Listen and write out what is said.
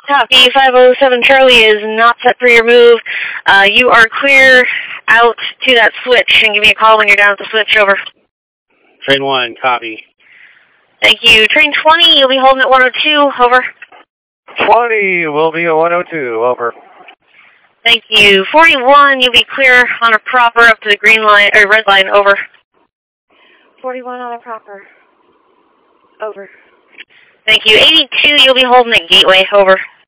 Copy, 507 Charlie is not set for your move. You are clear out to that switch, and give me a call when you're down at the switch, over. Train 1, copy. Thank you. Train 20, you'll be holding at 102, over. 20 will be at 102, over. Thank you. 41, you'll be clear on a proper up to the green line, or red line, over. 41 on a proper, over. Thank you. 82, you'll be holding at gateway, over.